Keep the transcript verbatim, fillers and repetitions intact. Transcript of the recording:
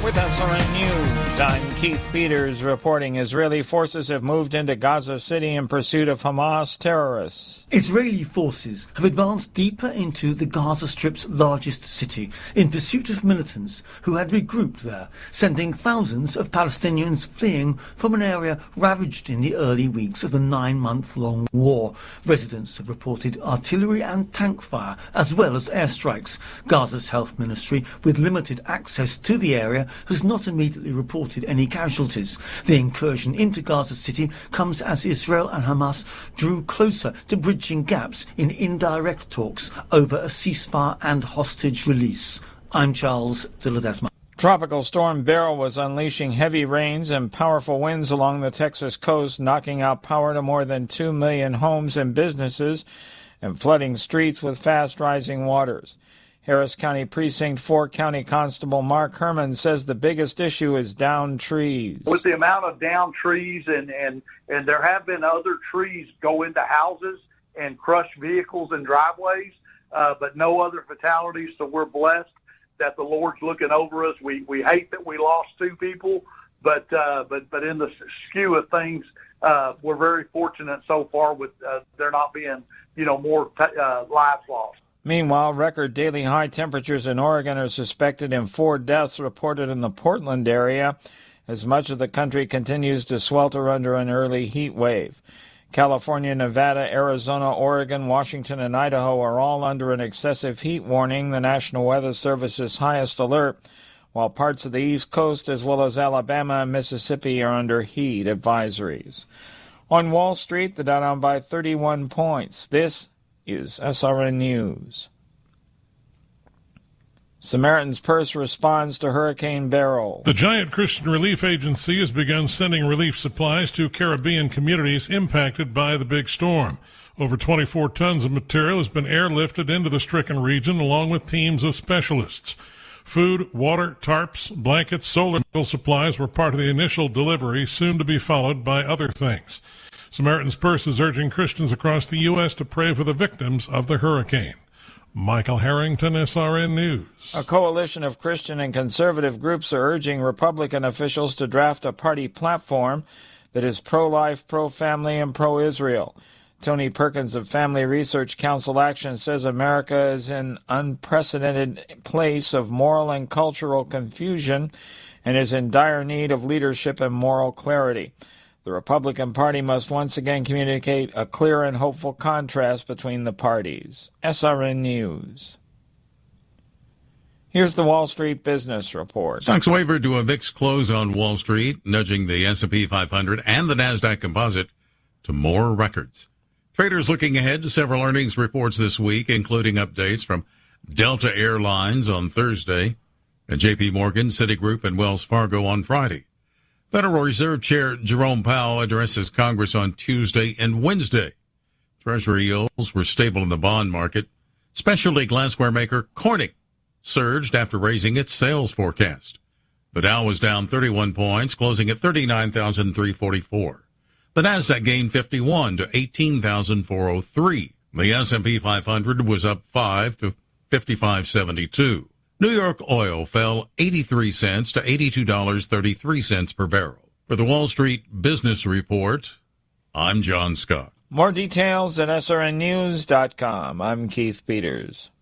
With S R N News, I'm Keith Peters reporting Israeli forces have moved into Gaza City in pursuit of Hamas terrorists. Israeli forces have advanced deeper into the Gaza Strip's largest city in pursuit of militants who had regrouped there, sending thousands of Palestinians fleeing from an area ravaged in the early weeks of the nine-month-long war. Residents have reported artillery and tank fire, as well as airstrikes. Gaza's health ministry, with limited access to the area, has not immediately reported any casualties. The incursion into Gaza City comes as Israel and Hamas drew closer to bridging gaps in indirect talks over a ceasefire and hostage release. I'm Charles de Ledesma. Tropical storm Beryl was unleashing heavy rains and powerful winds along the Texas coast, knocking out power to more than two million homes and businesses and flooding streets with fast rising waters. Harris County Precinct four County Constable Mark Herman says the biggest issue is downed trees. With the amount of downed trees, and, and, and there have been other trees go into houses and crush vehicles and driveways, uh, but no other fatalities, so we're blessed that the Lord's looking over us. We we hate that we lost two people, but uh, but but in the skew of things, uh, we're very fortunate so far with uh, there not being, you know, more t- uh, lives lost. Meanwhile, record daily high temperatures in Oregon are suspected in four deaths reported in the Portland area, as much of the country continues to swelter under an early heat wave. California, Nevada, Arizona, Oregon, Washington, and Idaho are all under an excessive heat warning, the National Weather Service's highest alert, while parts of the East Coast as well as Alabama and Mississippi are under heat advisories. On Wall Street, the Dow down by thirty-one points. This is S R N News. Samaritan's Purse responds to Hurricane Beryl. The Giant Christian Relief Agency has begun sending relief supplies to Caribbean communities impacted by the big storm. Over twenty-four tons of material has been airlifted into the stricken region along with teams of specialists. Food, water, tarps, blankets, solar supplies were part of the initial delivery, soon to be followed by other things. Samaritan's Purse is urging Christians across the U S to pray for the victims of the hurricane. Michael Harrington, S R N News. A coalition of Christian and conservative groups are urging Republican officials to draft a party platform that is pro-life, pro-family, and pro-Israel. Tony Perkins of Family Research Council Action says America is in an unprecedented place of moral and cultural confusion and is in dire need of leadership and moral clarity. The Republican Party must once again communicate a clear and hopeful contrast between the parties. S R N News. Here's the Wall Street Business Report. Stocks wavered to a mixed close on Wall Street, nudging the S and P five hundred and the NASDAQ Composite to more records. Traders looking ahead to several earnings reports this week, including updates from Delta Airlines on Thursday and J P Morgan, Citigroup, and Wells Fargo on Friday. Federal Reserve Chair Jerome Powell addresses Congress on Tuesday and Wednesday. Treasury yields were stable in the bond market. Specialty glassware maker Corning surged after raising its sales forecast. The Dow was down thirty-one points, closing at thirty-nine thousand three hundred forty-four. The NASDAQ gained fifty-one to eighteen thousand four hundred three. The S and P five hundred was up five to fifty-five seventy-two. New York oil fell eighty-three cents to eighty-two dollars and thirty-three cents per barrel. For the Wall Street Business Report, I'm John Scott. More details at S R N news dot com. I'm Keith Peters.